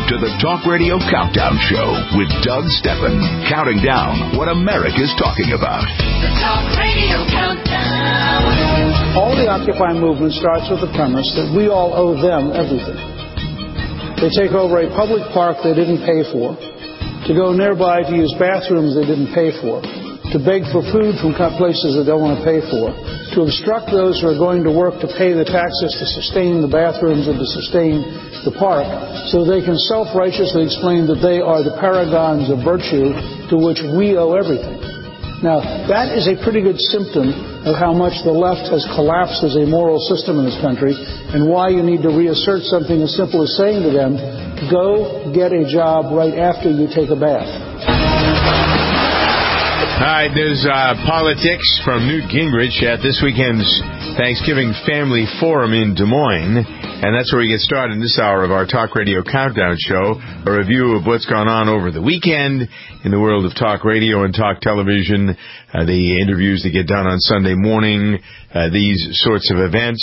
to the Talk Radio Countdown Show with Doug Steppen, counting down what America's talking about. The Talk Radio Countdown. All the Occupy movement starts with the premise that we all owe them everything. They take over a public park they didn't pay for, to go nearby to use bathrooms they didn't pay for, to beg for food from places they don't want to pay for, to obstruct those who are going to work to pay the taxes to sustain the bathrooms and to sustain the park, so they can self-righteously explain that they are the paragons of virtue to which we owe everything. Now, that is a pretty good symptom of how much the left has collapsed as a moral system in this country, and why you need to reassert something as simple as saying to them, go get a job right after you take a bath. All right, there's politics from Newt Gingrich at this weekend's Thanksgiving Family Forum in Des Moines. And that's where we get started in this hour of our Talk Radio Countdown Show, a review of what's gone on over the weekend in the world of talk radio and talk television, the interviews that get done on Sunday morning, these sorts of events.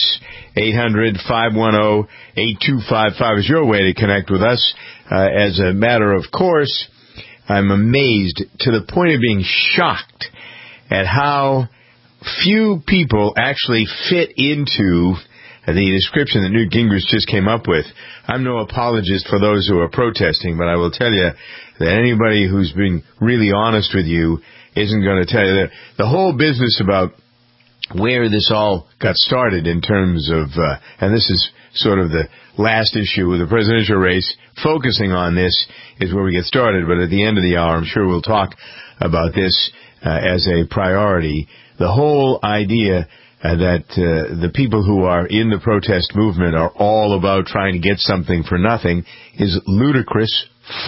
800-510-8255 is your way to connect with us. As a matter of course, I'm amazed to the point of being shocked at how few people actually fit into the description that Newt Gingrich just came up with. I'm no apologist for those who are protesting, but I will tell you that anybody who's being really honest with you isn't going to tell you that the whole business about where this all got started in terms of, and this is sort of the last issue with the presidential race, focusing on this is where we get started. But at the end of the hour, I'm sure we'll talk about this as a priority. The whole idea that the people who are in the protest movement are all about trying to get something for nothing is ludicrous.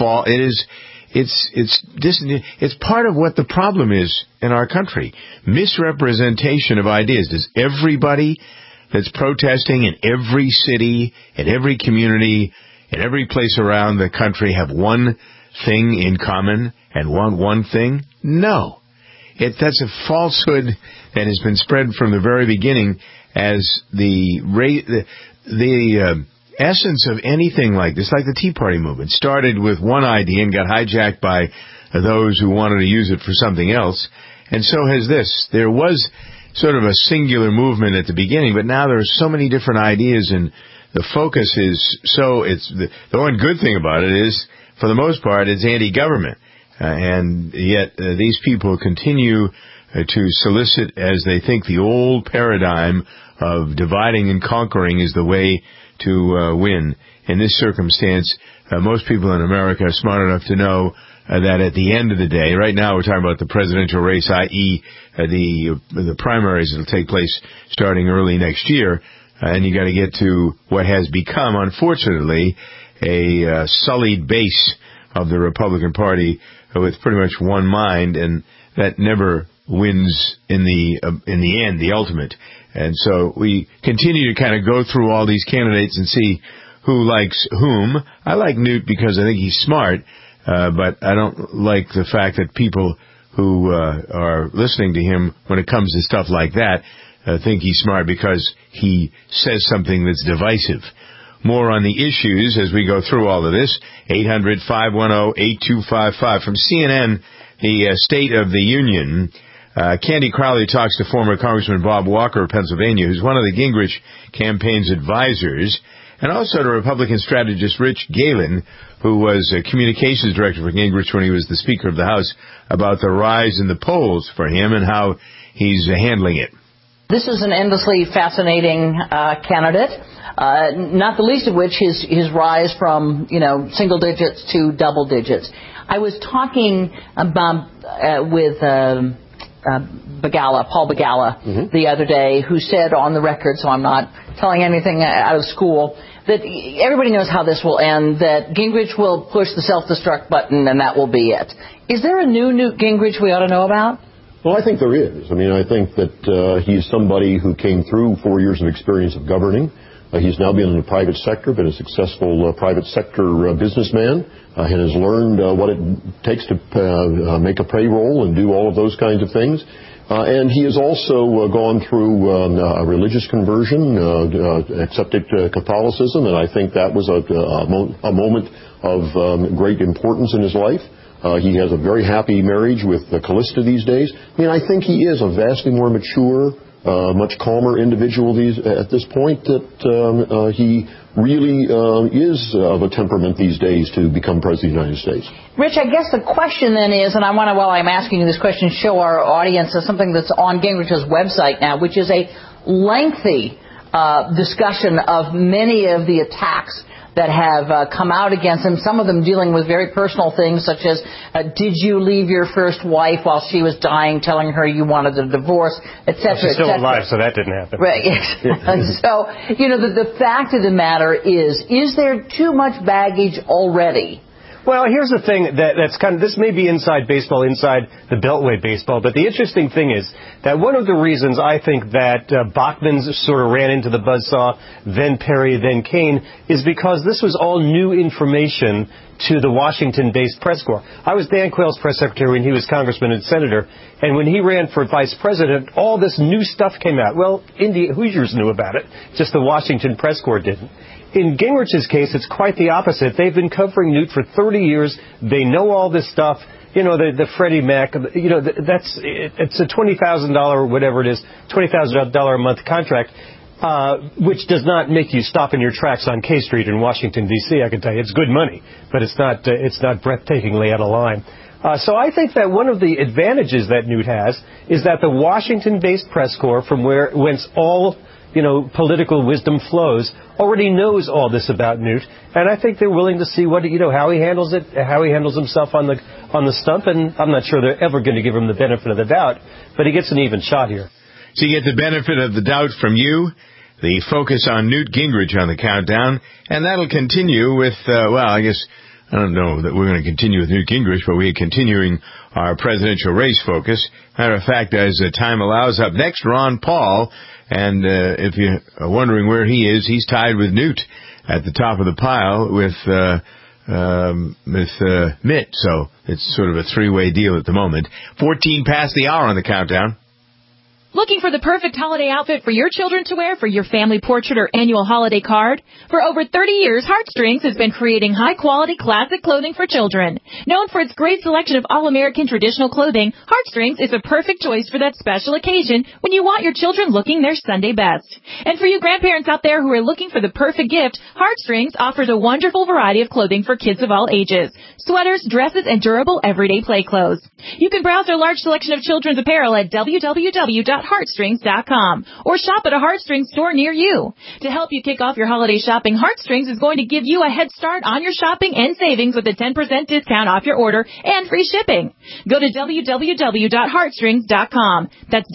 It's part of what the problem is in our country. Misrepresentation of ideas. Does everybody that's protesting in every city, in every community, in every place around the country have one thing in common and want one thing? No. That's a falsehood that has been spread from the very beginning as the essence of anything like this, like the Tea Party movement, started with one idea and got hijacked by those who wanted to use it for something else. And so has this. There was sort of a singular movement at the beginning, but now there are so many different ideas, and the focus is the one good thing about it is, for the most part, it's anti-government. And yet these people continue to solicit, as they think the old paradigm of dividing and conquering is the way to win. In this circumstance, most people in America are smart enough to know that at the end of the day, right now we're talking about the presidential race, i.e. the primaries that will take place starting early next year, and you got to get to what has become, unfortunately, a sullied base of the Republican Party with pretty much one mind, and that never wins in the end, the ultimate. And so we continue to kind of go through all these candidates and see who likes whom. I like Newt because I think he's smart, but I don't like the fact that people who are listening to him when it comes to stuff like that think he's smart because he says something that's divisive. More on the issues as we go through all of this. 800-510-8255. From CNN, the State of the Union, Candy Crowley talks to former Congressman Bob Walker of Pennsylvania, who's one of the Gingrich campaign's advisors, and also to Republican strategist Rich Galen, who was a communications director for Gingrich when he was the Speaker of the House, about the rise in the polls for him and how he's handling it. This is an endlessly fascinating candidate, not the least of which his rise from, single digits to double digits. I was talking about with Paul Begala, the other day, who said on the record, so I'm not telling anything out of school, that everybody knows how this will end, that Gingrich will push the self-destruct button and that will be it. Is there a new Newt Gingrich we ought to know about? Well, I think there is. I think that he's somebody who came through 4 years of experience of governing. He's now been in the private sector, been a successful private sector businessman, and has learned what it takes to make a payroll and do all of those kinds of things. And he has also gone through a religious conversion, accepted Catholicism, and I think that was a moment of great importance in his life. He has a very happy marriage with Callista these days. I mean, I think he is a vastly more mature, much calmer individual at this point, that he really is of a temperament these days to become President of the United States. Rich, I guess the question then is, and I want to, while I'm asking you this question, show our audience something that's on Gingrich's website now, which is a lengthy discussion of many of the attacks that have come out against him, some of them dealing with very personal things, such as, did you leave your first wife while she was dying, telling her you wanted a divorce, et cetera, she's still alive, so that didn't happen. Right. So, the fact of the matter is there too much baggage already? Well, here's the thing that's kind of, this may be inside baseball, inside the Beltway baseball, but the interesting thing is that one of the reasons I think that Bachmann sort of ran into the buzzsaw, then Perry, then Kaine, is because this was all new information to the Washington-based press corps. I was Dan Quayle's press secretary when he was congressman and senator, and when he ran for vice president, all this new stuff came out. Well, Hoosiers knew about it, just the Washington press corps didn't. In Gingrich's case, it's quite the opposite. They've been covering Newt for 30 years. They know all this stuff. The Freddie Mac, it's a $20,000 or whatever it is, $20,000 a month contract, which does not make you stop in your tracks on K Street in Washington, D.C., I can tell you. It's good money, but it's not breathtakingly out of line. So I think that one of the advantages that Newt has is that the Washington-based press corps, from whence all political wisdom flows, already knows all this about Newt, and I think they're willing to see how he handles it, how he handles himself on the stump, and I'm not sure they're ever going to give him the benefit of the doubt, but he gets an even shot here. So you get the benefit of the doubt from you, the focus on Newt Gingrich on the countdown, and that'll continue with, I guess, I don't know that we're going to continue with Newt Gingrich, but we're continuing our presidential race focus. Matter of fact, as time allows, up next, Ron Paul. And if you're wondering where he is, he's tied with Newt at the top of the pile with Mitt. So it's sort of a three-way deal at the moment. 14 past the hour on the countdown. Looking for the perfect holiday outfit for your children to wear for your family portrait or annual holiday card? For over 30 years, Heartstrings has been creating high-quality classic clothing for children. Known for its great selection of all-American traditional clothing, Heartstrings is a perfect choice for that special occasion when you want your children looking their Sunday best. And for you grandparents out there who are looking for the perfect gift, Heartstrings offers a wonderful variety of clothing for kids of all ages. Sweaters, dresses, and durable everyday play clothes. You can browse their large selection of children's apparel at www.heartstrings.com or shop at a Heartstrings store near you. To help you kick off your holiday shopping, Heartstrings is going to give you a head start on your shopping and savings with a 10% discount off your order and free shipping. Go to www.heartstrings.com. That's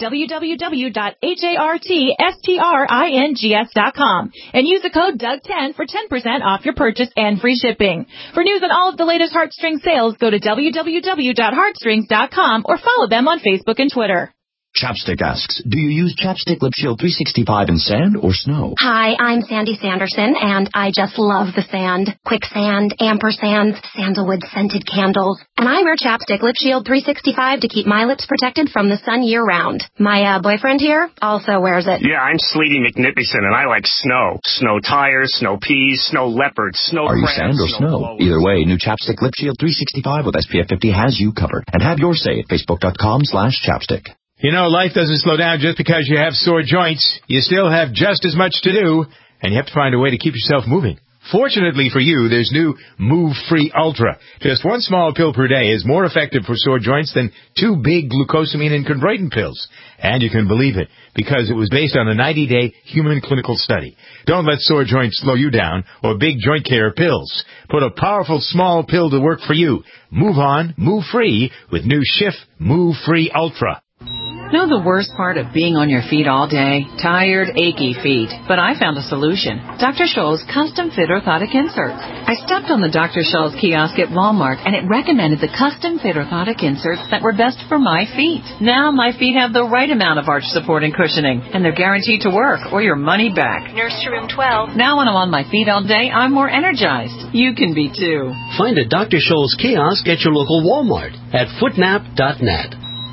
www.heartstrings.com and use the code Doug10 for 10% off your purchase and free shipping. For news on all of the latest Heartstrings sales, go to www.heartstrings.com or follow them on Facebook and Twitter. Chapstick asks, do you use Chapstick Lip Shield 365 in sand or snow? Hi, I'm Sandy Sanderson, and I just love the sand. Quicksand, ampersands, sandalwood scented candles. And I wear Chapstick Lip Shield 365 to keep my lips protected from the sun year-round. My boyfriend here also wears it. Yeah, I'm Sleety McNippison, and I like snow. Snow tires, snow peas, snow leopards, snow Are you crabs, sand or snow? Either way, new Chapstick Lip Shield 365 with SPF 50 has you covered. And have your say at facebook.com/chapstick. Life doesn't slow down just because you have sore joints. You still have just as much to do, and you have to find a way to keep yourself moving. Fortunately for you, there's new Move Free Ultra. Just one small pill per day is more effective for sore joints than 2 big glucosamine and chondroitin pills. And you can believe it, because it was based on a 90-day human clinical study. Don't let sore joints slow you down or big joint care pills. Put a powerful small pill to work for you. Move on, move free with new Schiff Move Free Ultra. Know the worst part of being on your feet all day? Tired, achy feet. But I found a solution. Dr. Scholl's custom fit orthotic inserts. I stepped on the Dr. Scholl's kiosk at Walmart, and it recommended the custom fit orthotic inserts that were best for my feet. Now my feet have the right amount of arch support and cushioning, and they're guaranteed to work or your money back. Nurse to room 12. Now when I'm on my feet all day, I'm more energized. You can be too. Find a Dr. Scholl's kiosk at your local Walmart at footnap.net.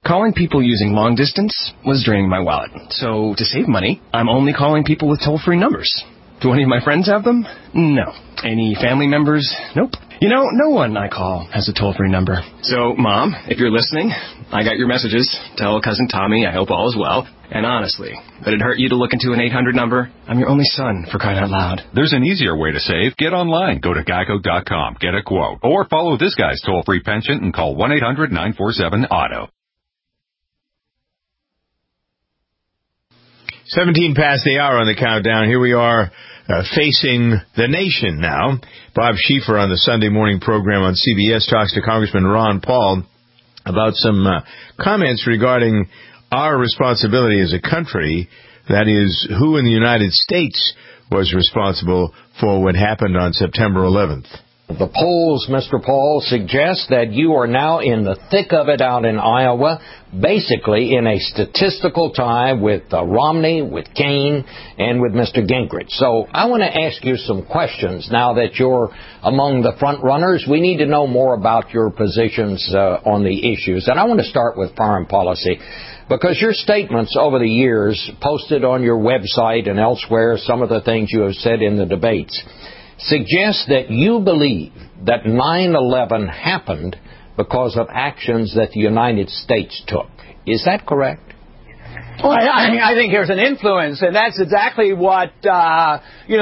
Calling people using long distance was draining my wallet. So to save money, I'm only calling people with toll-free numbers. Do any of my friends have them? No. Any family members? Nope. You know, no one I call has a toll-free number. So, Mom, if you're listening, I got your messages. Tell Cousin Tommy I hope all is well. And honestly, would it hurt you to look into an 800 number? I'm your only son, for crying out loud. There's an easier way to save. Get online. Go to geico.com. Get a quote. Or follow this guy's toll-free penchant and call 1-800-947-AUTO. 17 past the hour on the countdown. Here we are facing the nation now. Bob Schieffer on the Sunday morning program on CBS talks to Congressman Ron Paul about some comments regarding our responsibility as a country. That is, who in the United States was responsible for what happened on September 11th. The polls, Mr. Paul, suggest that you are now in the thick of it out in Iowa, basically in a statistical tie with Romney, with Kaine, and with Mr. Gingrich. So I want to ask you some questions now that you're among the front runners. We need to know more about your positions on the issues. And I want to start with foreign policy, because your statements over the years, posted on your website and elsewhere, some of the things you have said in the debates, suggest that you believe that 9/11 happened because of actions that the United States took. Is that correct? Well, I think there's an influence, and that's exactly what, the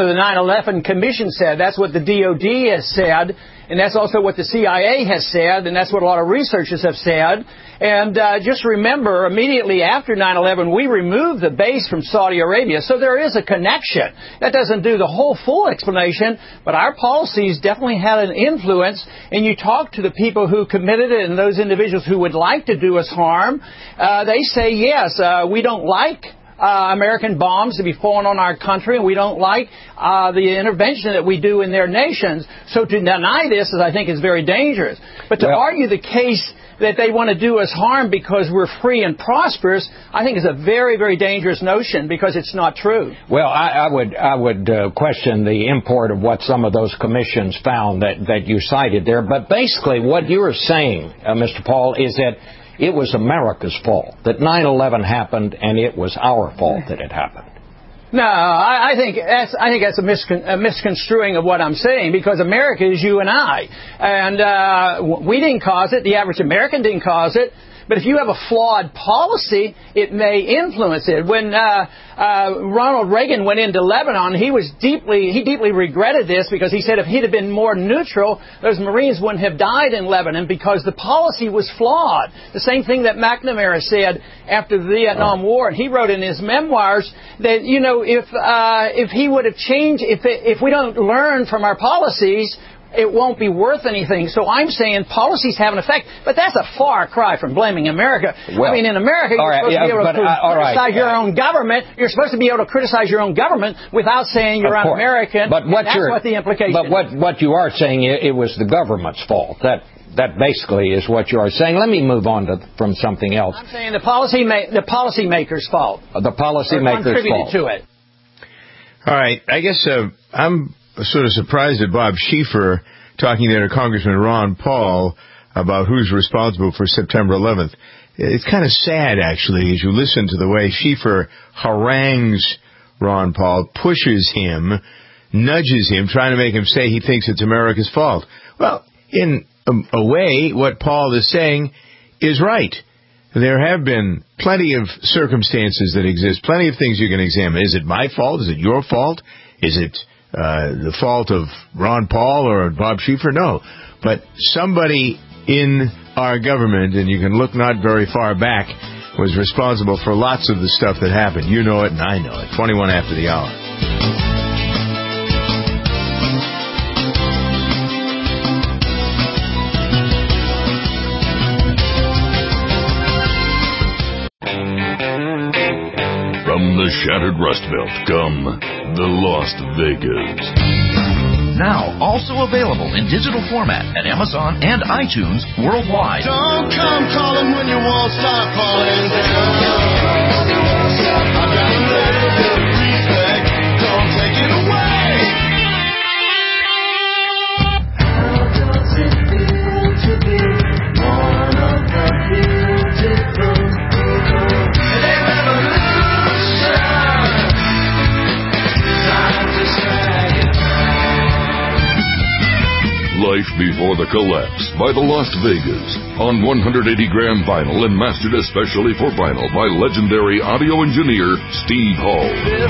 9/11 Commission said. That's what the DOD has said, and that's also what the CIA has said, and that's what a lot of researchers have said. And just remember, immediately after 9/11, we removed the base from Saudi Arabia, so there is a connection. That doesn't do the whole full explanation, but our policies definitely had an influence, and you talk to the people who committed it and those individuals who would like to do us harm, they say, yes, we don't like American bombs to be falling on our country, and we don't like the intervention that we do in their nations. So to deny this, I think, is very dangerous. But to argue the case that they want to do us harm because we're free and prosperous, I think is a very, very dangerous notion, because it's not true. Well, I would question the import of what some of those commissions found that you cited there. But basically what you're saying, Mr. Paul, is that it was America's fault, that 9/11 happened, and it was our fault that it happened. No, I think that's a misconstruing of what I'm saying, because America is you and I. And we didn't cause it. The average American didn't cause it. But if you have a flawed policy, it may influence it. When Ronald Reagan went into Lebanon, he deeply regretted this, because he said if he'd have been more neutral, those Marines wouldn't have died in Lebanon, because the policy was flawed. The same thing that McNamara said after the Vietnam War. And he wrote in his memoirs that, if he would have changed, if we don't learn from our policies, it won't be worth anything. So I'm saying policies have an effect, but that's a far cry from blaming America. Well, I mean, in America, you're supposed to be able to criticize your own government. You're supposed to be able to criticize your own government without saying you're un-American. But that's what the implication is. But what you are saying, it was the government's fault. That basically is what you are saying. Let me move on from something else. I'm saying the policymaker's fault. The policymaker's fault. Contributed to it. All right. I guess I'm sort of surprised at Bob Schieffer talking there to Congressman Ron Paul about who's responsible for September 11th. It's kind of sad, actually, as you listen to the way Schieffer harangues Ron Paul, pushes him, nudges him, trying to make him say he thinks it's America's fault. Well, in a way, what Paul is saying is right. There have been plenty of circumstances that exist, plenty of things you can examine. Is it my fault? Is it your fault? Is it the fault of Ron Paul or Bob Schieffer? No. But somebody in our government, and you can look not very far back, was responsible for lots of the stuff that happened. You know it and I know it. 21 after the hour. From the shattered Rust Belt come the Lost Vegas. Now also available in digital format at Amazon and iTunes worldwide. Don't come calling when you won't stop calling down. I've got a little bit of respect. Don't take it away. How does it feel to be one of the beautiful? Before the Collapse by the Las Vegas on 180-gram vinyl and mastered especially for vinyl by legendary audio engineer Steve Hall.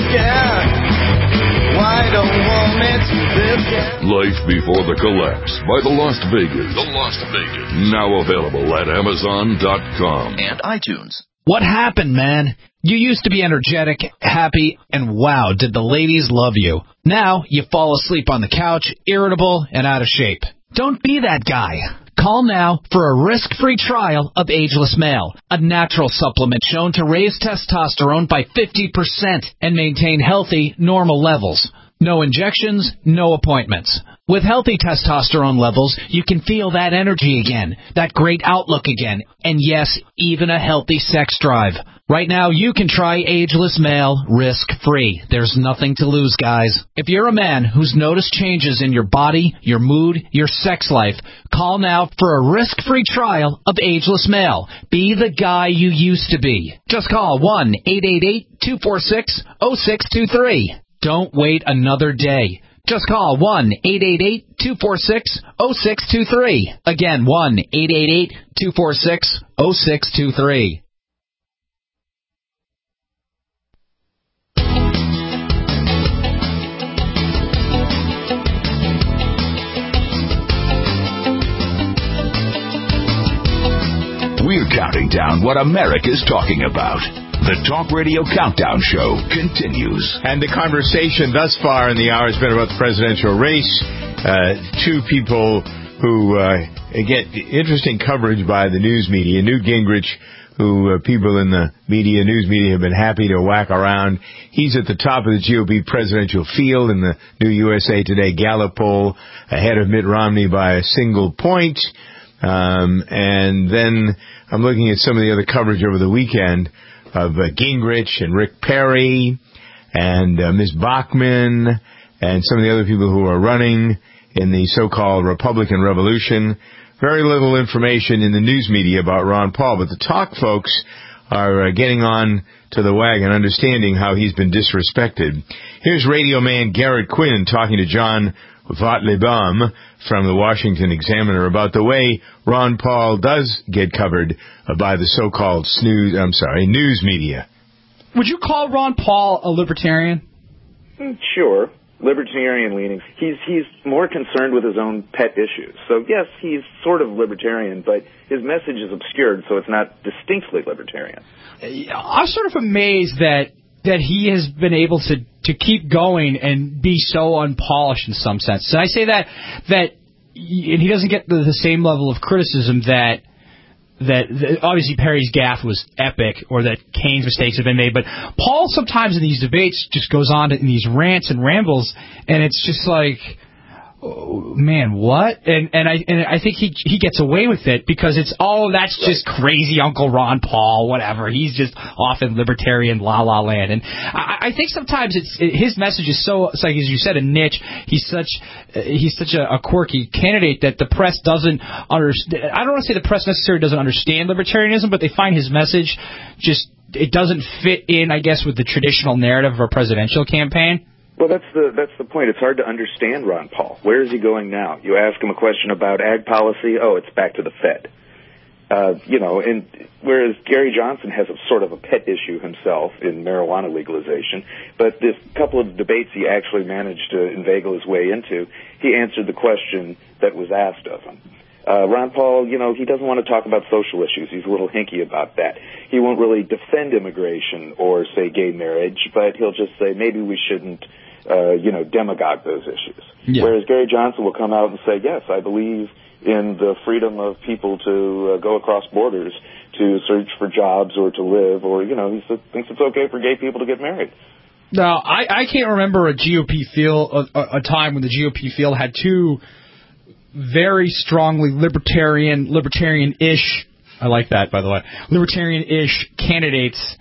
Why don't want it? Life Before the Collapse by the Las Vegas. The Las Vegas. Now available at Amazon.com and iTunes. What happened, man? You used to be energetic, happy, and wow, did the ladies love you. Now you fall asleep on the couch, irritable and out of shape. Don't be that guy. Call now for a risk-free trial of Ageless Male, a natural supplement shown to raise testosterone by 50% and maintain healthy, normal levels. No injections, no appointments. With healthy testosterone levels, you can feel that energy again, that great outlook again, and yes, even a healthy sex drive. Right now, you can try Ageless Male risk-free. There's nothing to lose, guys. If you're a man who's noticed changes in your body, your mood, your sex life, call now for a risk-free trial of Ageless Male. Be the guy you used to be. Just call 1-888-246-0623. Don't wait another day. Just call 1-888-246-0623. Again, 1-888-246-0623. We're counting down what America's talking about. The Talk Radio Countdown Show continues. And the conversation thus far in the hour has been about the presidential race. Two people who get interesting coverage by the news media. Newt Gingrich, who people in the media, news media, have been happy to whack around. He's at the top of the GOP presidential field in the new USA Today Gallup poll, ahead of Mitt Romney by a single point. And then I'm looking at some of the other coverage over the weekend of Gingrich and Rick Perry and Ms. Bachmann and some of the other people who are running in the so-called Republican Revolution. Very little information in the news media about Ron Paul, but the talk folks are getting on to the wagon, understanding how he's been disrespected. Here's radio man Garrett Quinn talking to John Votlibam from the Washington Examiner about the way Ron Paul does get covered by the so-called news media. Would you call Ron Paul a libertarian? Sure. Libertarian leanings. He's more concerned with his own pet issues. So, yes, he's sort of libertarian, but his message is obscured, so it's not distinctly libertarian. I'm sort of amazed that he has been able to keep going and be so unpolished in some sense. And I say that and he doesn't get the same level of criticism that obviously Perry's gaffe was epic, or that Kane's mistakes have been made. But Paul sometimes in these debates just goes on in these rants and rambles, and it's just like, oh, man, what? And I think he gets away with it because it's that's just crazy Uncle Ron Paul, whatever. He's just off in libertarian la-la land. And I think sometimes his message is so, it's like, as you said, a niche. He's such a quirky candidate that the press doesn't understand. I don't want to say the press necessarily doesn't understand libertarianism, but they find his message it doesn't fit in, I guess, with the traditional narrative of a presidential campaign. Well, that's the point. It's hard to understand Ron Paul. Where is he going now? You ask him a question about ag policy, it's back to the Fed. And whereas Gary Johnson has a sort of a pet issue himself in marijuana legalization, but this couple of debates he actually managed to inveigle his way into, he answered the question that was asked of him. Ron Paul, he doesn't want to talk about social issues. He's a little hinky about that. He won't really defend immigration or, say, gay marriage, but he'll just say maybe we shouldn't demagogue those issues. Yeah. Whereas Gary Johnson will come out and say, yes, I believe in the freedom of people to go across borders to search for jobs or to live, or, he thinks it's okay for gay people to get married. Now, I can't remember a GOP field, a time when the GOP field had two very strongly libertarian-ish, I like that, by the way, libertarian-ish candidates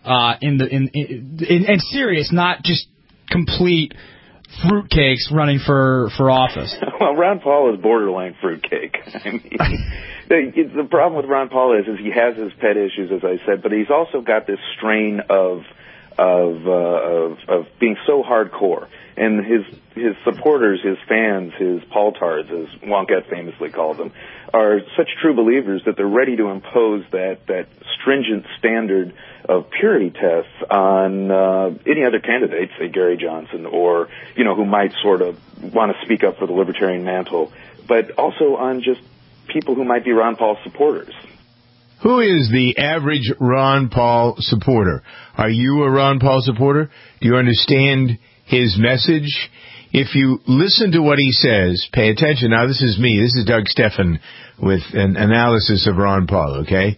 in serious, not just complete fruitcakes running for office. Well, Ron Paul is borderline fruitcake. I mean, the problem with Ron Paul is he has his pet issues, as I said, but he's also got this strain of of being so hardcore. And his supporters, his fans, his Paul-tards, as Wonkette famously called them, are such true believers that they're ready to impose that stringent standard of purity tests on any other candidate, say Gary Johnson, or, who might sort of want to speak up for the libertarian mantle, but also on just people who might be Ron Paul supporters. Who is the average Ron Paul supporter? Are you a Ron Paul supporter? Do you understand his message? If you listen to what he says, pay attention. Now, this is me. This is Doug Steffen with an analysis of Ron Paul, okay?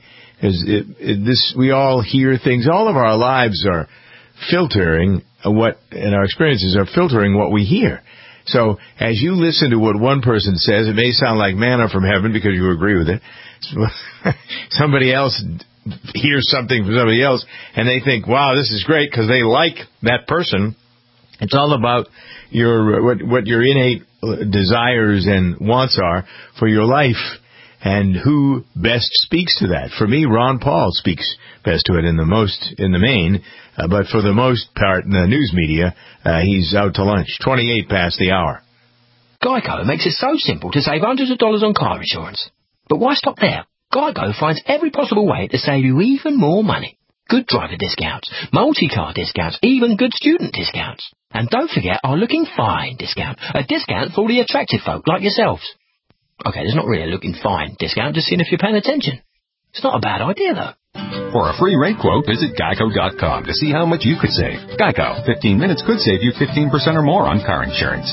We all hear things. All of our lives are filtering and our experiences are filtering what we hear. So as you listen to what one person says, it may sound like manna from heaven because you agree with it. Somebody else hears something from somebody else, and they think, wow, this is great because they like that person. It's all about what your innate desires and wants are for your life and who best speaks to that. For me, Ron Paul speaks best to it in the main, but for the most part in the news media, he's out to lunch. 28 past the hour. Geico makes it so simple to save hundreds of dollars on car insurance. But why stop there? Geico finds every possible way to save you even more money. Good driver discounts, multi-car discounts, even good student discounts. And don't forget our Looking Fine discount, a discount for all the attractive folk like yourselves. Okay, there's not really a Looking Fine discount, just seeing if you're paying attention. It's not a bad idea, though. For a free rate quote, visit Geico.com to see how much you could save. Geico, 15 minutes could save you 15% or more on car insurance.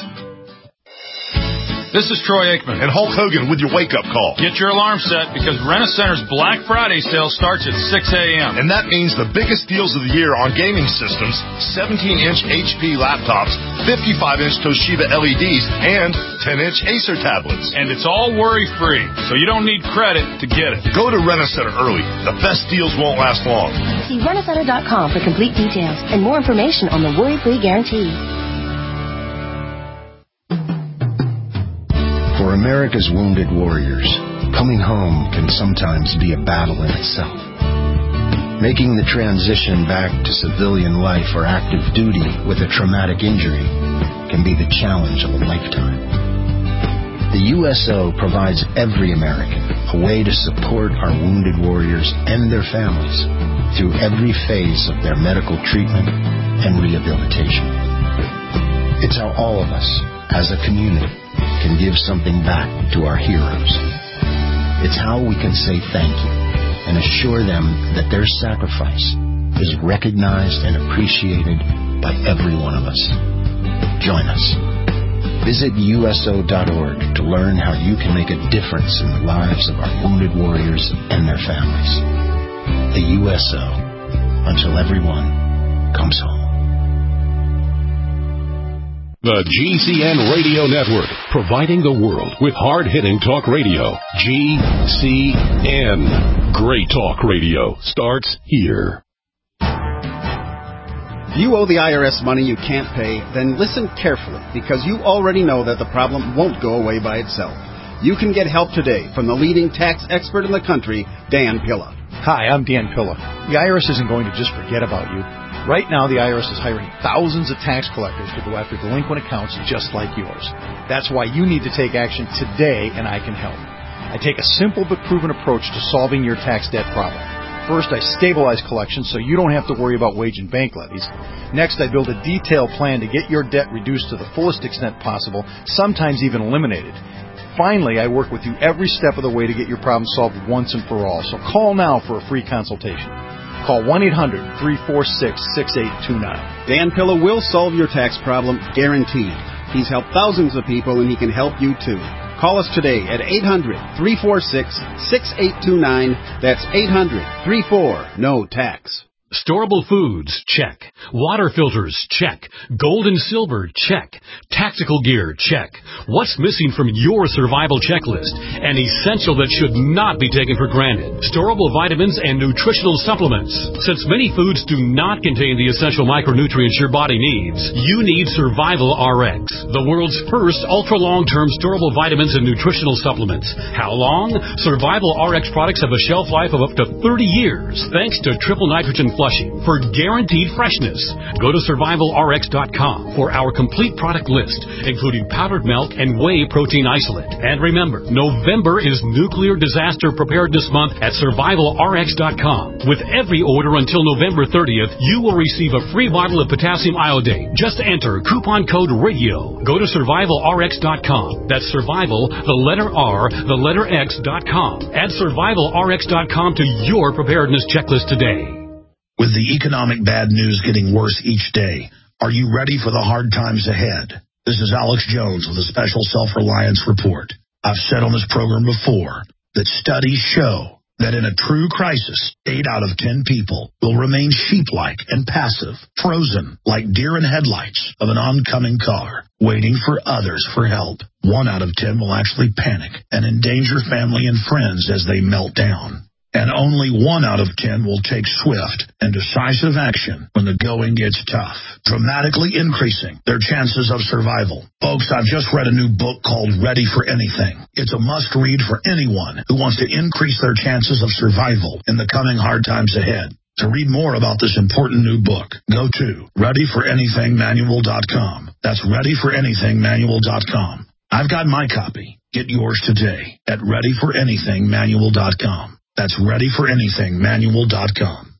This is Troy Aikman. And Hulk Hogan with your wake-up call. Get your alarm set because Rent-A-Center's Black Friday sale starts at 6 a.m. And that means the biggest deals of the year on gaming systems, 17-inch HP laptops, 55-inch Toshiba LEDs, and 10-inch Acer tablets. And it's all worry-free, so you don't need credit to get it. Go to Rent-A-Center early. The best deals won't last long. See Rent-A-Center.com for complete details and more information on the worry-free guarantee. For America's wounded warriors, coming home can sometimes be a battle in itself. Making the transition back to civilian life or active duty with a traumatic injury can be the challenge of a lifetime. The USO provides every American a way to support our wounded warriors and their families through every phase of their medical treatment and rehabilitation. It's how all of us, as a community, can give something back to our heroes. It's how we can say thank you and assure them that their sacrifice is recognized and appreciated by every one of us. Join us. Visit USO.org to learn how you can make a difference in the lives of our wounded warriors and their families. The USO, until everyone comes home. The GCN Radio Network, providing the world with hard-hitting talk radio. GCN. Great talk radio starts here. If you owe the IRS money you can't pay, then listen carefully, because you already know that the problem won't go away by itself. You can get help today from the leading tax expert in the country, Dan Pilla. Hi, I'm Dan Pilla. The IRS isn't going to just forget about you. Right now, the IRS is hiring thousands of tax collectors to go after delinquent accounts just like yours. That's why you need to take action today, and I can help. I take a simple but proven approach to solving your tax debt problem. First, I stabilize collections so you don't have to worry about wage and bank levies. Next, I build a detailed plan to get your debt reduced to the fullest extent possible, sometimes even eliminated. Finally, I work with you every step of the way to get your problem solved once and for all. So call now for a free consultation. Call 1-800-346-6829. Dan Pilla will solve your tax problem, guaranteed. He's helped thousands of people, and he can help you too. Call us today at 800-346-6829. That's 800-34-NO-TAX. Storable foods, check. Water filters, check. Gold and silver, check. Tactical gear, check. What's missing from your survival checklist? An essential that should not be taken for granted. Storable vitamins and nutritional supplements. Since many foods do not contain the essential micronutrients your body needs, you need Survival RX, the world's first ultra-long-term storable vitamins and nutritional supplements. How long? Survival RX products have a shelf life of up to 30 years, thanks to triple nitrogen Slushy for guaranteed freshness. Go to survivalrx.com for our complete product list, including powdered milk and whey protein isolate. And remember, November is Nuclear Disaster Preparedness Month at survivalrx.com. With every order until November 30th, you will receive a free bottle of potassium iodate. Just enter coupon code RADIO. Go to survivalrx.com. That's survival, the letter R, the letter X.com. Add survivalrx.com to your preparedness checklist today. With the economic bad news getting worse each day, are you ready for the hard times ahead? This is Alex Jones with a special self-reliance report. I've said on this program before that studies show that in a true crisis, 8 out of 10 people will remain sheep-like and passive, frozen like deer in headlights of an oncoming car, waiting for others for help. 1 out of 10 will actually panic and endanger family and friends as they melt down. And only 1 out of 10 will take swift and decisive action when the going gets tough, dramatically increasing their chances of survival. Folks, I've just read a new book called Ready for Anything. It's a must-read for anyone who wants to increase their chances of survival in the coming hard times ahead. To read more about this important new book, go to readyforanythingmanual.com. That's readyforanythingmanual.com. I've got my copy. Get yours today at readyforanythingmanual.com. That's readyforanythingmanual.com.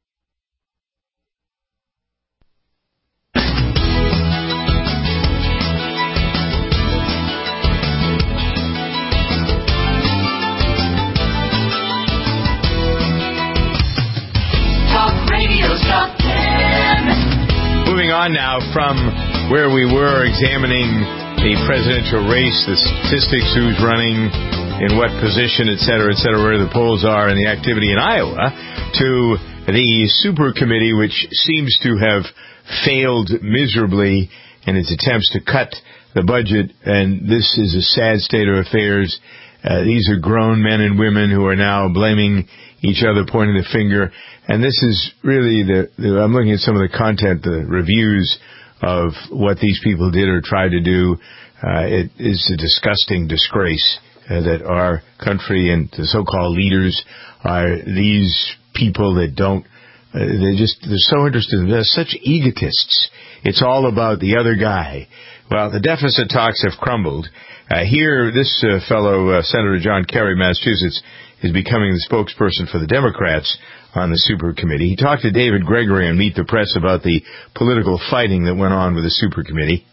Talk Radio's Top 10. Moving on now from where we were examining the presidential race, the statistics, who's running, in what position, et cetera, where the polls are, and the activity in Iowa, to the super committee, which seems to have failed miserably in its attempts to cut the budget, and this is a sad state of affairs. These are grown men and women who are now blaming each other, pointing the finger, and this is really I'm looking at some of the content, the reviews of what these people did or tried to do. It is a disgusting disgrace that our country and the so-called leaders are these people that don't, they're so interested, they're such egotists. It's all about the other guy. Well, the deficit talks have crumbled. Here, this fellow, Senator John Kerry, Massachusetts, is becoming the spokesperson for the Democrats on the super committee. He talked to David Gregory on Meet the Press about the political fighting that went on with the super committee.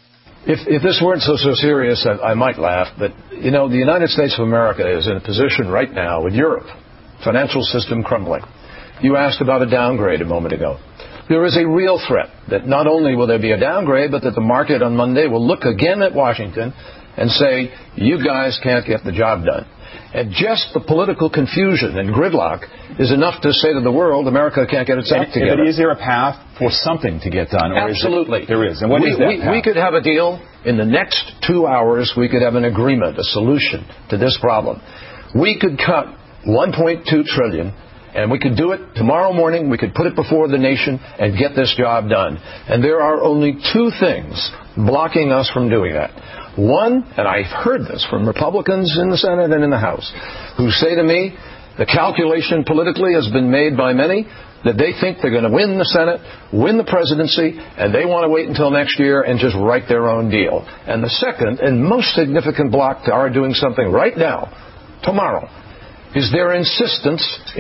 If this weren't so serious, I might laugh, but, you know, the United States of America is in a position right now with Europe, financial system crumbling. You asked about a downgrade a moment ago. There is a real threat that not only will there be a downgrade, but that the market on Monday will look again at Washington and say, you guys can't get the job done. And just the political confusion and gridlock is enough to say to the world, America can't get its act together. But is there a path for something to get done? Or Absolutely. There is. And what is that path? We could have a deal. In the next 2 hours, we could have an agreement, a solution to this problem. We could cut $1.2 trillion, and we could do it tomorrow morning. We could put it before the nation and get this job done. And there are only 2 things blocking us from doing that. One, and I've heard this from Republicans in the Senate and in the House, who say to me, the calculation politically has been made by many that they think they're going to win the Senate, win the presidency, and they want to wait until next year and just write their own deal. And the second and most significant block to our doing something right now, tomorrow, is their insistence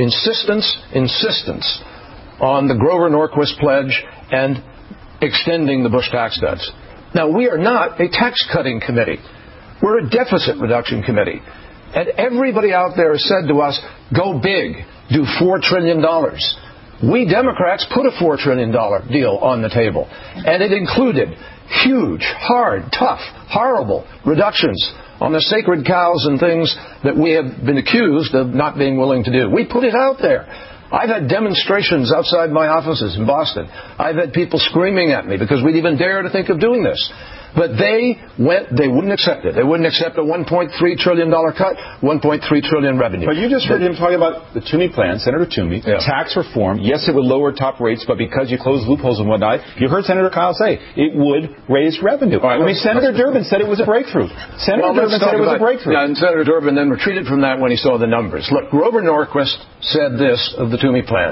on the Grover Norquist pledge and extending the Bush tax cuts. Now, we are not a tax-cutting committee. We're a deficit reduction committee. And everybody out there has said to us, go big, do $4 trillion. We Democrats put a $4 trillion deal on the table. And it included huge, hard, tough, horrible reductions on the sacred cows and things that we have been accused of not being willing to do. We put it out there. I've had demonstrations outside my offices in Boston. I've had people screaming at me because we'd even dare to think of doing this. But they wouldn't accept it. They wouldn't accept a $1.3 trillion cut, $1.3 trillion revenue. But you just heard him talking about the Toomey plan, Senator Toomey, tax reform. Yes, it would lower top rates, but because you close loopholes and whatnot, you heard Senator Kyle say it would raise revenue. Right, Senator Durbin said it was a breakthrough. Senator Durbin said it was a breakthrough. Yeah, and Senator Durbin then retreated from that when he saw the numbers. Look, Grover Norquist said this of the Toomey plan.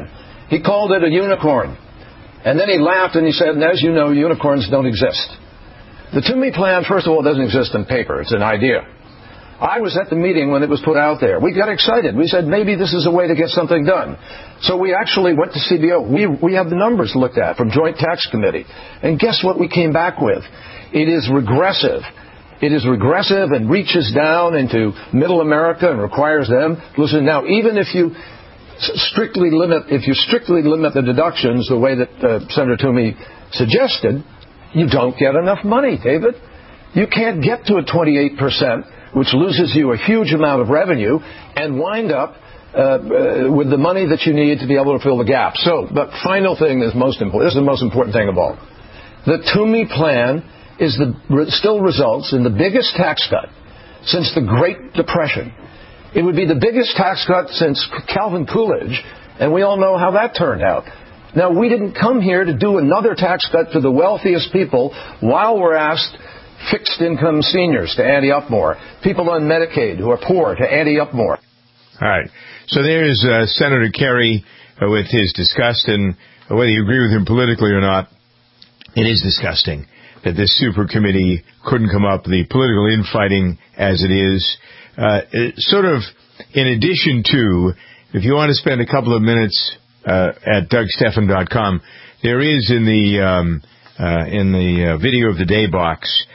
He called it a unicorn. And then he laughed and he said, and as you know, unicorns don't exist. The Toomey Plan, first of all, doesn't exist on paper. It's an idea. I was at the meeting when it was put out there. We got excited. We said, maybe this is a way to get something done. So we actually went to CBO. We have the numbers looked at from Joint Tax Committee. And guess what we came back with? It is regressive. It is regressive and reaches down into middle America and requires them. Listen, now, even if you strictly limit the deductions the way that Senator Toomey suggested, you don't get enough money, David. You can't get to a 28%, which loses you a huge amount of revenue, and wind up with the money that you need to be able to fill the gap. So, the final thing is most important. This is the most important thing of all. The Toomey Plan still results in the biggest tax cut since the Great Depression. It would be the biggest tax cut since Calvin Coolidge, and we all know how that turned out. Now, we didn't come here to do another tax cut to the wealthiest people while we're asked fixed-income seniors to ante up more, people on Medicaid who are poor to ante up more. All right. So there's Senator Kerry with his disgust, and whether you agree with him politically or not, it is disgusting that this super committee couldn't come up, the political infighting as it is. Sort of in addition to, if you want to spend a couple of minutes at DougStephan.com, there is in the video of the day box,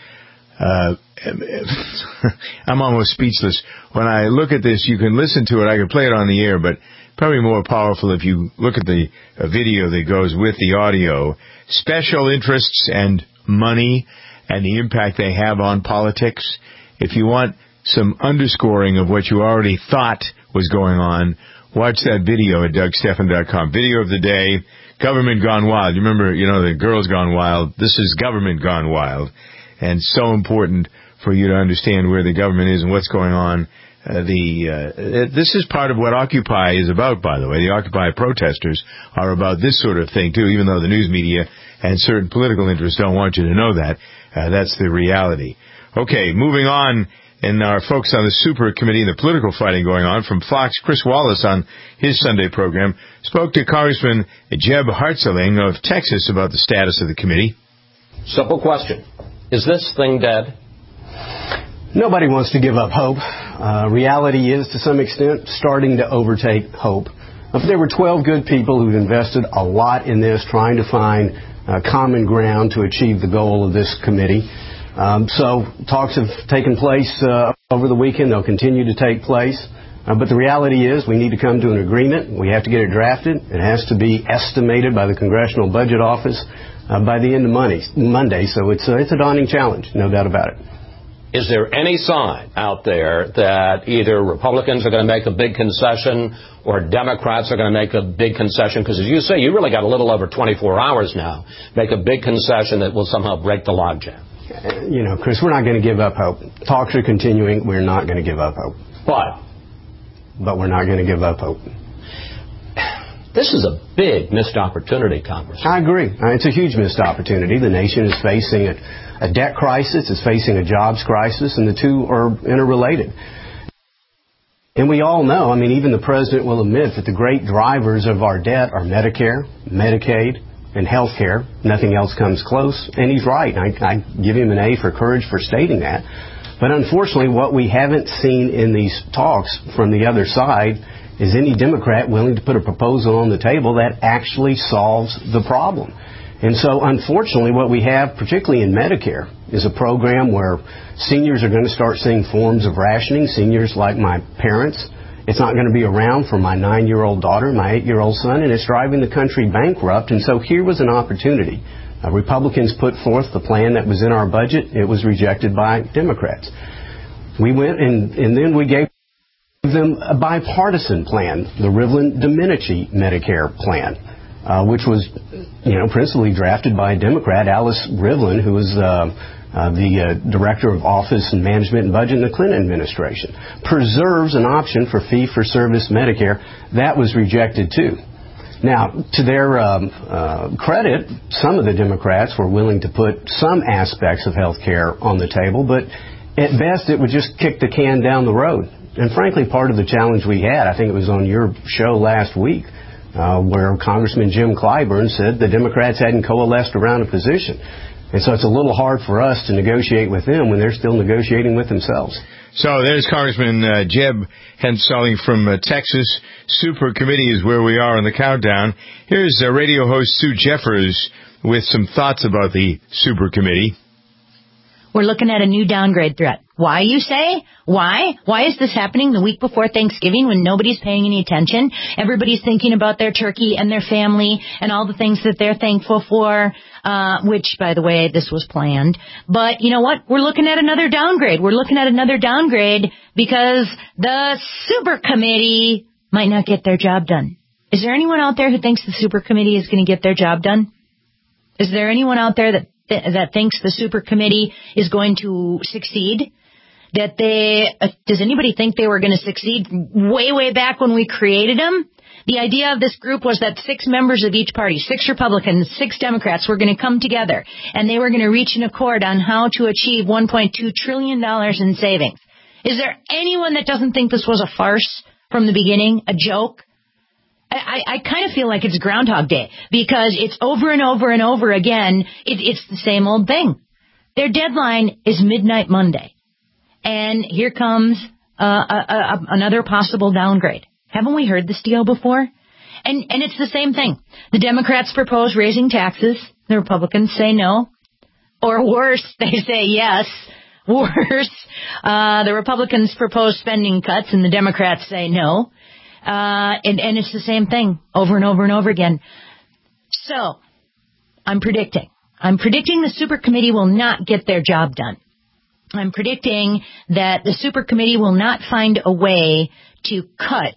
I'm almost speechless. When I look at this, you can listen to it. I can play it on the air, but probably more powerful if you look at the video that goes with the audio. Special interests and money and the impact they have on politics. If you want some underscoring of what you already thought was going on, watch that video at DougStephan.com. Video of the day, Government Gone Wild. You remember, the Girls Gone Wild. This is Government Gone Wild. And so important for you to understand where the government is and what's going on. This is part of what Occupy is about, by the way. The Occupy protesters are about this sort of thing, too, even though the news media and certain political interests don't want you to know that. That's the reality. Okay, moving on. And our folks on the Super Committee and the political fighting going on from Fox, Chris Wallace on his Sunday program spoke to Congressman Jeb Hartzeling of Texas about the status of the committee. Simple question. Is this thing dead? Nobody wants to give up hope. Reality is, to some extent, starting to overtake hope. There were 12 good people who've invested a lot in this, trying to find common ground to achieve the goal of this committee. So talks have taken place over the weekend. They'll continue to take place. But the reality is we need to come to an agreement. We have to get it drafted. It has to be estimated by the Congressional Budget Office by the end of Monday. So it's a daunting challenge, no doubt about it. Is there any sign out there that either Republicans are going to make a big concession or Democrats are going to make a big concession? Because as you say, you really got a little over 24 hours now. Make a big concession that will somehow break the logjam. Chris, we're not going to give up hope. Talks are continuing. We're not going to give up hope. But we're not going to give up hope. This is a big missed opportunity, Congressman. I agree. It's a huge missed opportunity. The nation is facing a debt crisis. It's facing a jobs crisis, and the two are interrelated. And we all know, even the president will admit that the great drivers of our debt are Medicare, Medicaid, and health care. Nothing else comes close. And he's right. I give him an A for courage for stating that. But unfortunately, what we haven't seen in these talks from the other side is any Democrat willing to put a proposal on the table that actually solves the problem. And so, unfortunately, what we have, particularly in Medicare, is a program where seniors are going to start seeing forms of rationing. Seniors like my parents. It's not going to be around for my 9-year-old daughter, my 8-year-old son, and it's driving the country bankrupt. And so here was an opportunity. Republicans put forth the plan that was in our budget. It was rejected by Democrats. We went and then we gave them a bipartisan plan, the Rivlin-Domenici Medicare plan, which was, principally drafted by a Democrat, Alice Rivlin, who was the Director of Office and Management and Budget in the Clinton administration. Preserves an option for fee-for-service Medicare. That was rejected, too. Now, to their credit, some of the Democrats were willing to put some aspects of health care on the table, but at best it would just kick the can down the road. And frankly, part of the challenge we had, I think it was on your show last week, where Congressman Jim Clyburn said the Democrats hadn't coalesced around a position. And so it's a little hard for us to negotiate with them when they're still negotiating with themselves. So there's Congressman Jeb Hensarling from Texas. Super Committee is where we are on the countdown. Here's radio host Sue Jeffers with some thoughts about the Super Committee. We're looking at a new downgrade threat. Why, you say? Why? Why is this happening the week before Thanksgiving when nobody's paying any attention? Everybody's thinking about their turkey and their family and all the things that they're thankful for, which, by the way, this was planned. But you know what? We're looking at another downgrade. We're looking at another downgrade because the Super Committee might not get their job done. Is there anyone out there who thinks the Super Committee is going to get their job done? Is there anyone out there that thinks the Super Committee is going to succeed? Does anybody think they were going to succeed way back when we created them? The idea of this group was that 6 members of each party, 6 Republicans, 6 Democrats, were going to come together, and they were going to reach an accord on how to achieve $1.2 trillion in savings. Is there anyone that doesn't think this was a farce from the beginning, a joke? I kind of feel like it's Groundhog Day because it's over and over and over again. It's the same old thing. Their deadline is midnight Monday. And here comes another possible downgrade. Haven't we heard this deal before? And it's the same thing. The Democrats propose raising taxes. The Republicans say no. Or worse, they say yes. Worse, the Republicans propose spending cuts and the Democrats say no. And it's the same thing over and over and over again. So, I'm predicting the Super Committee will not get their job done. I'm predicting that the Super Committee will not find a way to cut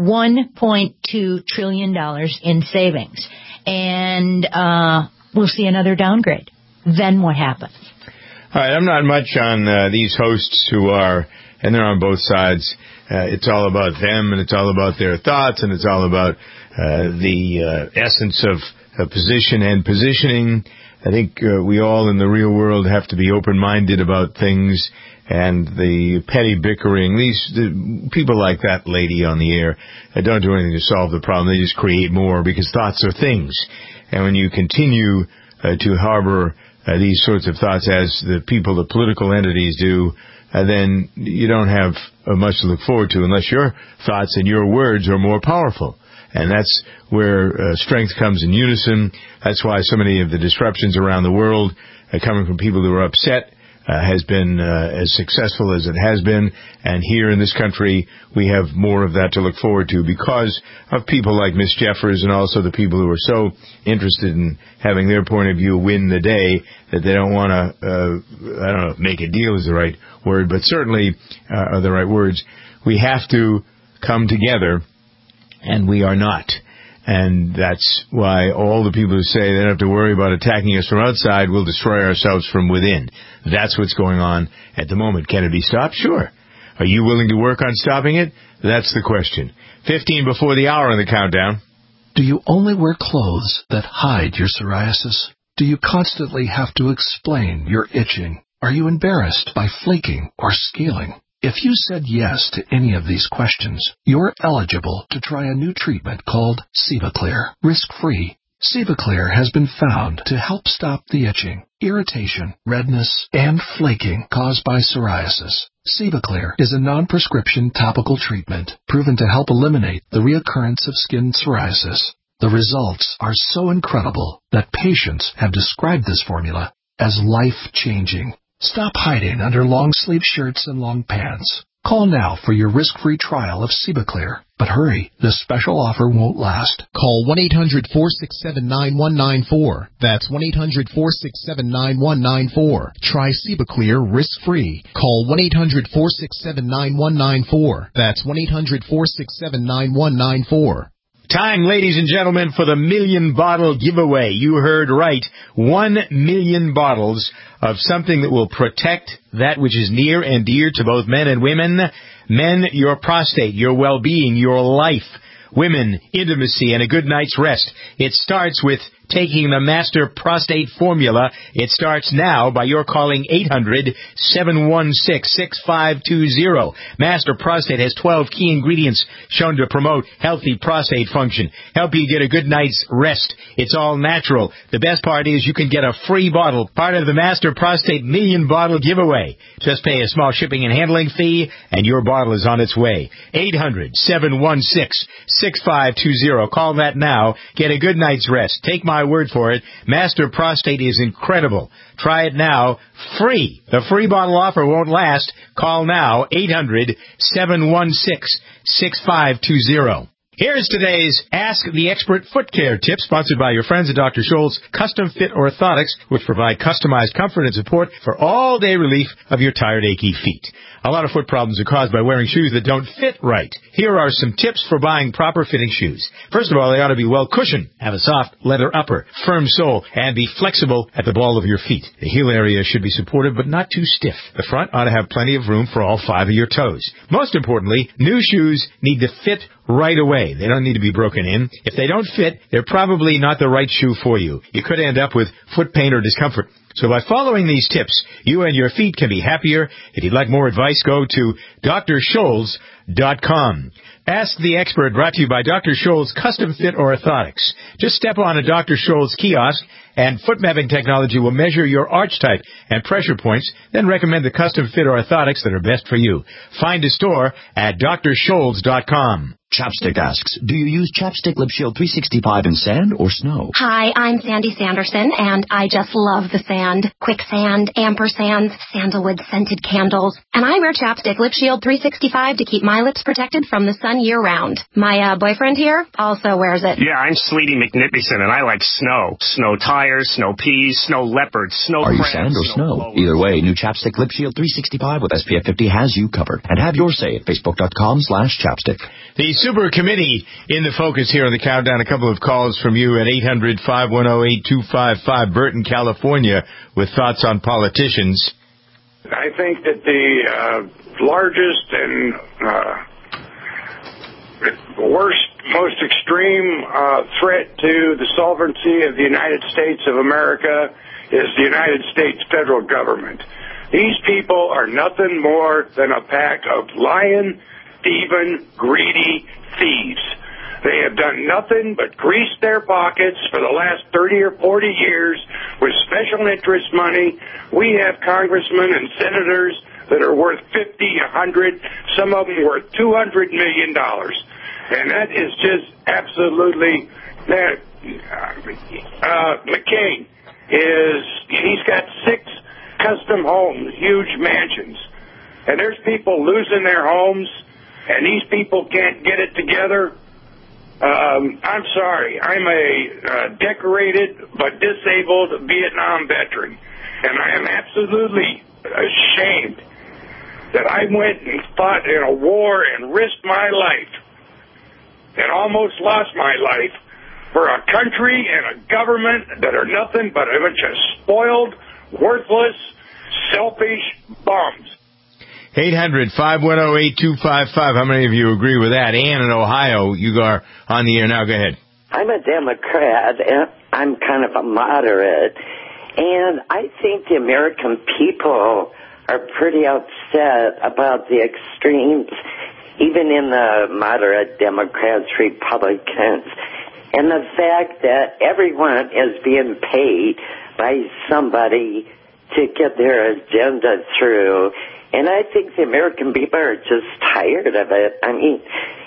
$1.2 trillion in savings. And we'll see another downgrade. Then what happens? All right, I'm not much on these hosts who are, and they're on both sides. It's all about them, and it's all about their thoughts, and it's all about the essence of position and positioning. I think we all in the real world have to be open-minded about things, and the petty bickering. The people like that lady on the air don't do anything to solve the problem. They just create more because thoughts are things. And when you continue to harbor these sorts of thoughts as the people, the political entities do, then you don't have much to look forward to unless your thoughts and your words are more powerful. And that's where strength comes in unison. That's why so many of the disruptions around the world coming from people who are upset has been as successful as it has been. And here in this country, we have more of that to look forward to because of people like Miss Jeffers and also the people who are so interested in having their point of view win the day that they don't want to, I don't know if make a deal is the right word, but certainly are the right words. We have to come together, and we are not. And that's why all the people who say they don't have to worry about attacking us from outside will destroy ourselves from within. That's what's going on at the moment. Can it be stopped? Sure. Are you willing to work on stopping it? That's the question. 15 before the hour on the countdown. Do you only wear clothes that hide your psoriasis? Do you constantly have to explain your itching? Are you embarrassed by flaking or scaling? If you said yes to any of these questions, you're eligible to try a new treatment called Cevaclear, risk-free. Cevaclear has been found to help stop the itching, irritation, redness, and flaking caused by psoriasis. Cevaclear is a non-prescription topical treatment proven to help eliminate the reoccurrence of skin psoriasis. The results are so incredible that patients have described this formula as life-changing. Stop hiding under long-sleeve shirts and long pants. Call now for your risk-free trial of Cevaclear. But hurry, this special offer won't last. Call 1-800-467-9194. That's 1-800-467-9194. Try Cevaclear risk-free. Call 1-800-467-9194. That's 1-800-467-9194. Time, ladies and gentlemen, for the million bottle giveaway. You heard right. 1 million bottles of something that will protect that which is near and dear to both men and women. Men, your prostate, your well-being, your life. Women, intimacy, and a good night's rest. It starts with taking the Master Prostate Formula. It starts now by your calling 800-716-6520. Master Prostate has 12 key ingredients shown to promote healthy prostate function, help you get a good night's rest. It's all natural. The best part is you can get a free bottle, part of the Master Prostate Million Bottle Giveaway. Just pay a small shipping and handling fee, and your bottle is on its way. 800-716-6520. Call that now. Get a good night's rest. Take my word for it. Master Prostate is incredible. Try it now. Free. The free bottle offer won't last. Call now. 800-716-6520. Here's today's Ask the Expert Foot Care tip, sponsored by your friends at Dr. Scholl's Custom Fit Orthotics, which provide customized comfort and support for all-day relief of your tired, achy feet. A lot of foot problems are caused by wearing shoes that don't fit right. Here are some tips for buying proper-fitting shoes. First of all, they ought to be well-cushioned, have a soft leather upper, firm sole, and be flexible at the ball of your feet. The heel area should be supportive but not too stiff. The front ought to have plenty of room for all 5 of your toes. Most importantly, new shoes need to fit right away. They don't need to be broken in. If they don't fit, they're probably not the right shoe for you. You could end up with foot pain or discomfort. So by following these tips, you and your feet can be happier. If you'd like more advice, go to drscholl's.com. Ask the Expert, brought to you by Dr. Scholl's Custom Fit Orthotics. Just step on a Dr. Scholl's kiosk, and foot mapping technology will measure your arch type and pressure points, then recommend the custom fit orthotics that are best for you. Find a store at drscholl's.com. Chapstick asks, do you use Chapstick Lip Shield 365 in sand or snow? Hi, I'm Sandy Sanderson, and I just love the sand. Quicksand, ampersands, sandalwood scented candles. And I wear Chapstick Lip Shield 365 to keep my lips protected from the sun year-round. My boyfriend here also wears it. Yeah, I'm Sleety McNippison, and I like snow. Snow tires, snow peas, snow leopards, snow Are you crabs, sand or snow? Either way, new Chapstick Lip Shield 365 with SPF 50 has you covered. And have your say at Facebook.com/chapstick. The Super Committee in the focus here on the countdown. A couple of calls from you at 800-510-8255. Bert in California with thoughts on politicians. I think that the largest and worst, most extreme threat to the sovereignty of the United States of America is the United States federal government. These people are nothing more than a pack of lying, thieving, greedy thieves. They have done nothing but grease their pockets for the last 30 or 40 years with special interest money. We have congressmen and senators that are worth $50, $100, some of them worth $200 million. And that is just absolutely... McCain he's got 6 custom homes, huge mansions. And there's people losing their homes, and these people can't get it together. I'm sorry. I'm a decorated but disabled Vietnam veteran, and I am absolutely ashamed that I went and fought in a war and risked my life and almost lost my life for a country and a government that are nothing but a bunch of spoiled, worthless, selfish bums. 800-510-8255. How many of you agree with that? Ann in Ohio, you are on the air now. Go ahead. I'm a Democrat, and I'm kind of a moderate, and I think the American people are pretty upset about the extremes, even in the moderate Democrats, Republicans, and the fact that everyone is being paid by somebody to get their agenda through. And I think the American people are just tired of it. I mean,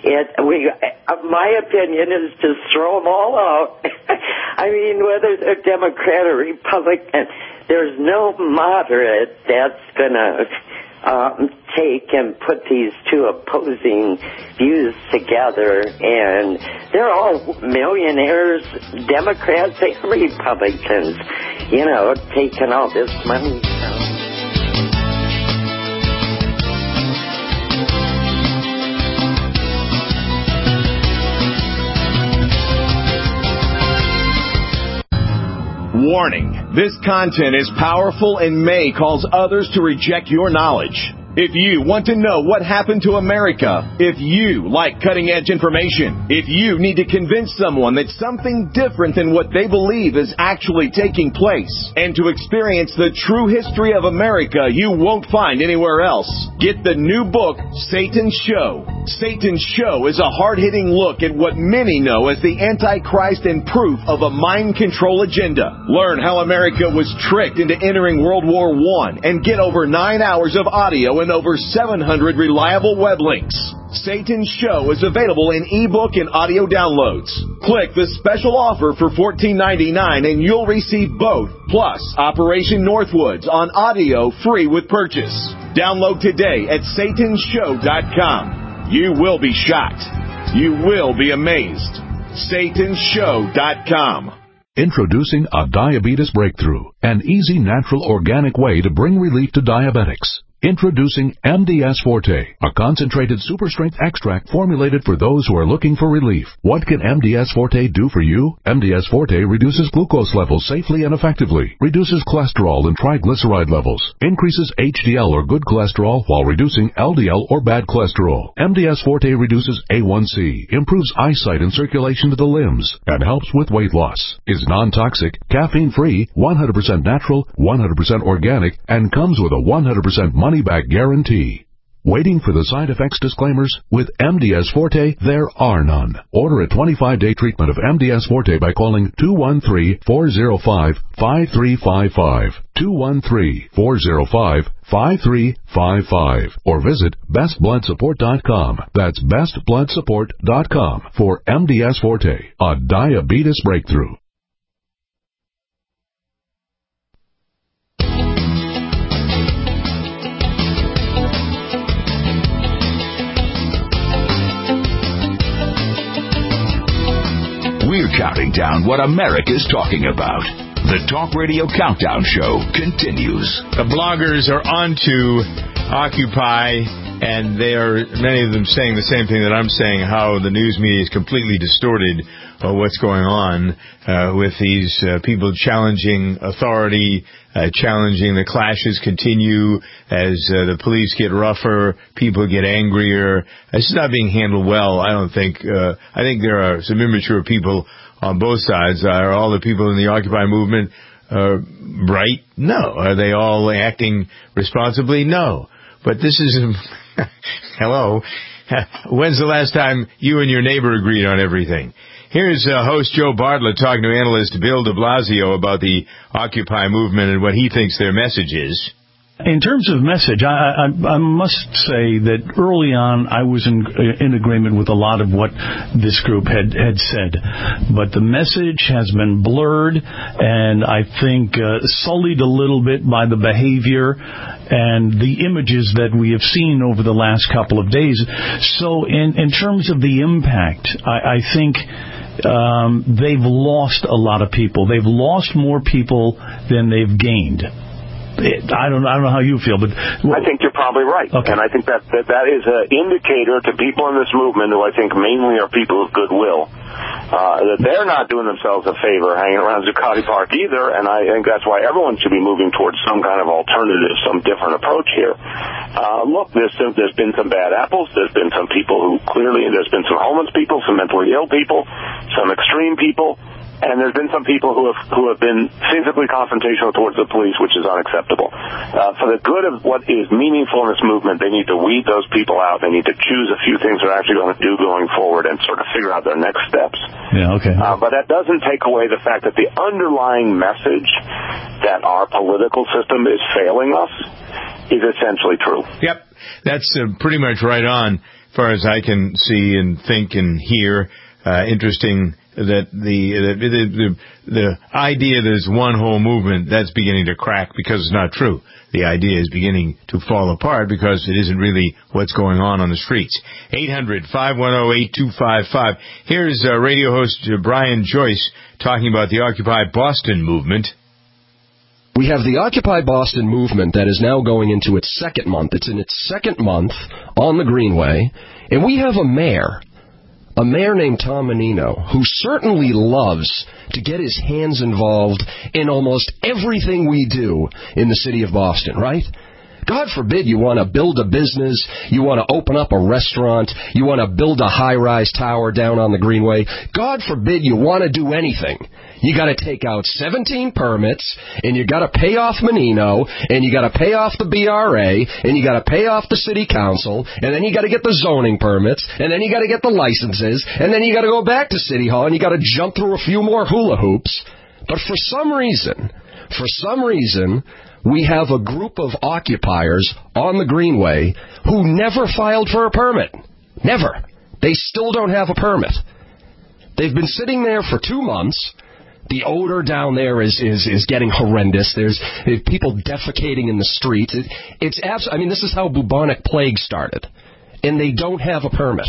my opinion is just throw them all out. I mean, whether they're Democrat or Republican, there's no moderate that's going to take and put these two opposing views together. And they're all millionaires, Democrats and Republicans, you know, taking all this money from. Warning, this content is powerful and may cause others to reject your knowledge. If you want to know what happened to America, if you like cutting-edge information, if you need to convince someone that something different than what they believe is actually taking place, and to experience the true history of America you won't find anywhere else, get the new book, Satan's Show. Satan's Show is a hard-hitting look at what many know as the Antichrist and proof of a mind control agenda. Learn how America was tricked into entering World War I and get over 9 hours of audio and over 700 reliable web links. Satan's Show is available in ebook and audio downloads. Click the special offer for $14.99 and you'll receive both, plus Operation Northwoods on audio free with purchase. Download today at satanshow.com. You will be shocked. You will be amazed. satanshow.com. Introducing a diabetes breakthrough, an easy, natural, organic way to bring relief to diabetics. Introducing MDS Forte, a concentrated super-strength extract formulated for those who are looking for relief. What can MDS Forte do for you? MDS Forte reduces glucose levels safely and effectively, reduces cholesterol and triglyceride levels, increases HDL or good cholesterol while reducing LDL or bad cholesterol. MDS Forte reduces A1C, improves eyesight and circulation to the limbs, and helps with weight loss. Is non-toxic, caffeine-free, 100% natural, 100% organic, and comes with a 100% money-back guarantee. Waiting for the side effects disclaimers? With MDS Forte, there are none. Order a 25-day treatment of MDS Forte by calling 213-405-5355, 213-405-5355, or visit bestbloodsupport.com. That's bestbloodsupport.com for MDS Forte, a diabetes breakthrough. We're counting down what America's talking about. The Talk Radio Countdown Show continues. The bloggers are on to Occupy, and they are, many of them, saying the same thing that I'm saying, how the news media is completely distorted what's going on with these people challenging authority, challenging the clashes continue as the police get rougher, people get angrier. This is not being handled well, I don't think. I think there are some immature people on both sides. Are all the people in the Occupy movement right? No. Are they all acting responsibly? No. But this is... Hello. When's the last time you and your neighbor agreed on everything? Here's host Joe Bartlett talking to analyst Bill de Blasio about the Occupy movement and what he thinks their message is. In terms of message, I must say that early on I was in agreement with a lot of what this group had said. But the message has been blurred and I think sullied a little bit by the behavior and the images that we have seen over the last couple of days. So in terms of the impact, I think they've lost a lot of people. They've lost more people than they've gained. I don't know how you feel, but I think you're probably right, okay. And I think that is an indicator to people in this movement who I think mainly are people of goodwill, that they're not doing themselves a favor hanging around Zuccotti Park either, and I think that's why everyone should be moving towards some kind of alternative, some different approach here. Look, there's been some bad apples. There's been some people who clearly, there's been some homeless people, some mentally ill people, some extreme people. And there's been some people who have been physically confrontational towards the police, which is unacceptable. For the good of what is meaningful in this movement, they need to weed those people out. They need to choose a few things they're actually going to do going forward and sort of figure out their next steps. Yeah, okay. But that doesn't take away the fact that the underlying message that our political system is failing us is essentially true. Yep, that's pretty much right on, as far as I can see and think and hear. Interesting that the idea there's one whole movement, that's beginning to crack because it's not true. The idea is beginning to fall apart because it isn't really what's going on the streets. 800-510-8255. Here's radio host Brian Joyce talking about the Occupy Boston movement. We have the Occupy Boston movement that is now going into its second month. It's in its second month on the Greenway, and we have a mayor named Tom Menino, who certainly loves to get his hands involved in almost everything we do in the city of Boston, right? God forbid you want to build a business, you want to open up a restaurant, you want to build a high-rise tower down on the Greenway. God forbid you want to do anything. You got to take out 17 permits, and you got to pay off Menino, and you got to pay off the BRA, and you got to pay off the city council, and then you got to get the zoning permits, and then you got to get the licenses, and then you got to go back to City Hall, and you got to jump through a few more hula hoops. But for some reason, we have a group of occupiers on the Greenway who never filed for a permit. Never. They still don't have a permit. They've been sitting there for 2 months. The odor down there is getting horrendous. There's people defecating in the streets. It's absolutely. I mean, this is how bubonic plague started, and they don't have a permit.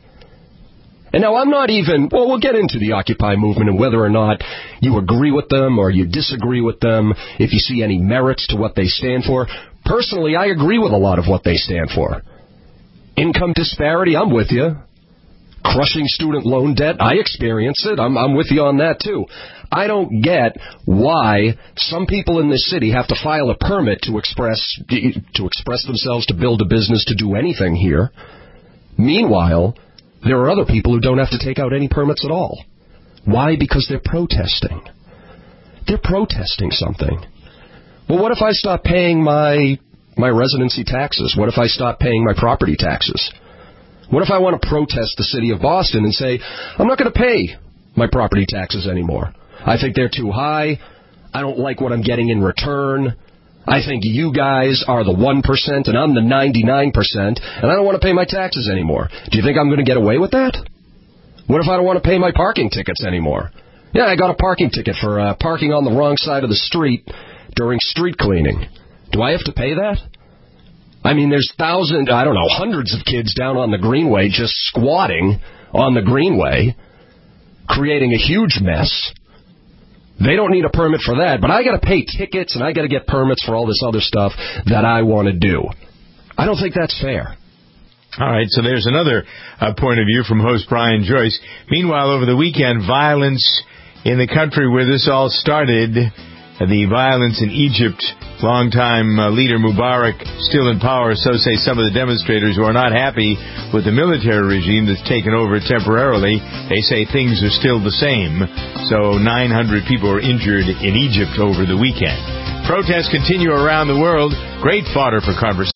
And now I'm not even. Well, we'll get into the Occupy movement and whether or not you agree with them or you disagree with them. If you see any merits to what they stand for. Personally, I agree with a lot of what they stand for. Income disparity, I'm with you. Crushing student loan debt, I experience it. I'm with you on that, too. I don't get why some people in this city have to file a permit to express themselves, to build a business, to do anything here. Meanwhile, there are other people who don't have to take out any permits at all. Why? Because they're protesting. They're protesting something. Well, what if I stop paying my residency taxes? What if I stop paying my property taxes? What if I want to protest the city of Boston and say, I'm not going to pay my property taxes anymore. I think they're too high. I don't like what I'm getting in return. I think you guys are the 1% and I'm the 99%, and I don't want to pay my taxes anymore. Do you think I'm going to get away with that? What if I don't want to pay my parking tickets anymore? Yeah, I got a parking ticket for parking on the wrong side of the street during street cleaning. Do I have to pay that? I mean, there's hundreds of kids down on the Greenway just squatting on the Greenway, creating a huge mess. They don't need a permit for that, but I got to pay tickets and I got to get permits for all this other stuff that I want to do. I don't think that's fair. All right, so there's another point of view from host Brian Joyce. Meanwhile, over the weekend, violence in the country where this all started, the violence in Egypt, longtime leader Mubarak still in power, so say some of the demonstrators who are not happy with the military regime that's taken over temporarily. They say things are still the same. So 900 people were injured in Egypt over the weekend. Protests continue around the world. Great fodder for conversation.